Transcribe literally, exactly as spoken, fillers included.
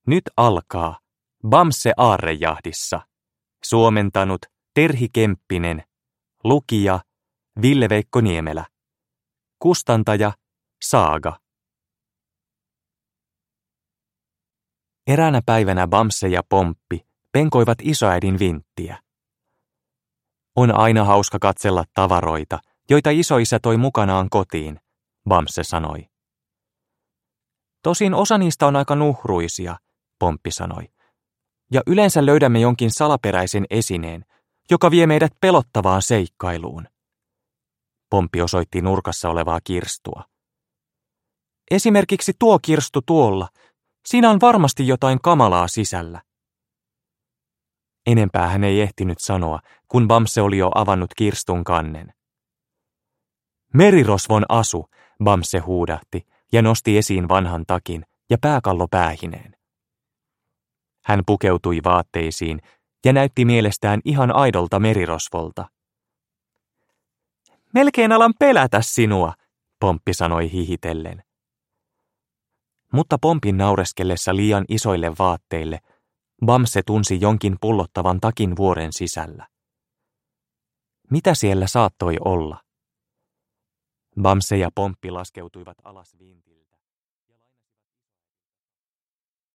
Nyt alkaa Bamse aarrejahdissa. Suomentanut Terhi Kemppinen. Lukija Ville-Veikko Niemelä. Kustantaja Saaga. Eräänä päivänä Bamse ja Pomppi penkoivat isoäidin vinttiä. On aina hauska katsella tavaroita, joita isoisä toi mukanaan kotiin, Bamse sanoi. Tosin osa niistä on aika nuhruisia, Pomppi sanoi. Ja yleensä löydämme jonkin salaperäisen esineen, joka vie meidät pelottavaan seikkailuun. Pomppi osoitti nurkassa olevaa kirstua. Esimerkiksi tuo kirstu tuolla. Siinä on varmasti jotain kamalaa sisällä. Enempää hän ei ehtinyt sanoa, kun Bamse oli jo avannut kirstun kannen. Merirosvon asu, Bamse huudahti ja nosti esiin vanhan takin ja pääkallo päähineen. Hän pukeutui vaatteisiin ja näytti mielestään ihan aidolta merirosvolta. Melkein alan pelätä sinua, Pomppi sanoi hihitellen. Mutta Pompin naureskellessa liian isoille vaatteille, Bamse tunsi jonkin pullottavan takin vuoren sisällä. Mitä siellä saattoi olla? Bamse ja Pomppi laskeutuivat alas vintille.